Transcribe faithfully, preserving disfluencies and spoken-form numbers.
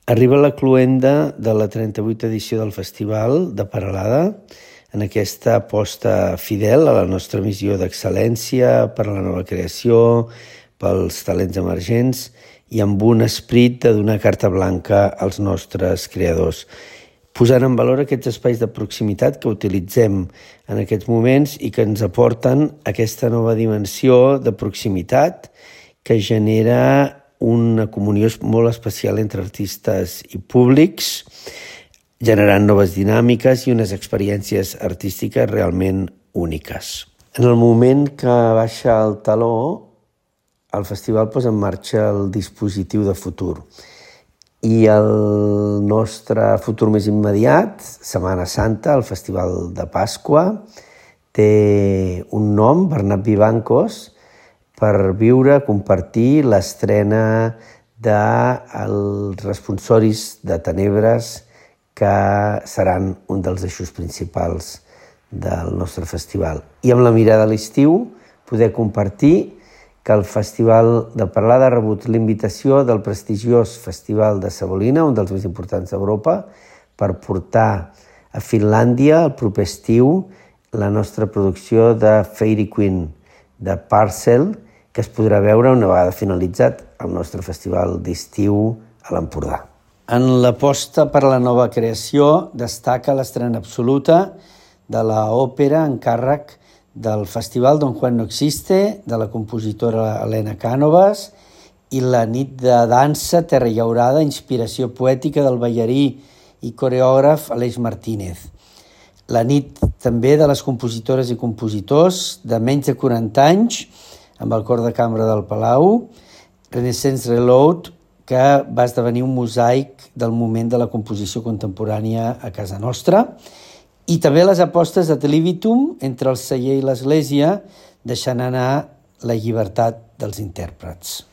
Arriba la cloenda de la trenta-vuitena edició del Festival de Peralada, en aquesta aposta fidel a la nostra missió d'excel·lència per a la nova creació, pels talents emergents i amb un esperit de donar carta blanca als nostres creadors, posant en valor aquests espais de proximitat que utilitzem en aquests moments i que ens aporten aquesta nova dimensió de proximitat que genera una comunió molt especial entre artistes i públics, generant noves dinàmiques i unes experiències artístiques realment úniques. En el moment que baixa el teló, el festival posa en marxa el dispositiu de futur. I el nostre futur més immediat, Setmana Santa, el Festival de Pasqua, té un nom, Bernat Vivancos, per viure, compartir l'estrena dels responsoris de Tenebres, que seran un dels eixos principals del nostre festival. I amb la mirada a l'estiu, poder compartir que el Festival de Peralada ha rebut l'invitació del prestigiós Festival de Sabolina, un dels més importants d'Europa, per portar a Finlàndia el proper estiu la nostra producció de Fairy Queen, de Parcel, que es podrà veure una vegada finalitzat el nostre festival d'estiu a l'Empordà. En l'aposta per a la nova creació destaca l'estrena absoluta de l'òpera en càrrec del Festival Don Juan no existe, de la compositora Helena Cánovas, i la nit de dansa Terra Llaurada, inspiració poètica del ballarí i coreògraf Aleix Martínez. La nit també de les compositores i compositors de menys de quaranta anys, amb el cor de cambra del Palau, Renaissance Reload, que va esdevenir un mosaic del moment de la composició contemporània a casa nostra, i també les apostes de Telibitum entre el celler i l'església, deixant anar la llibertat dels intèrprets.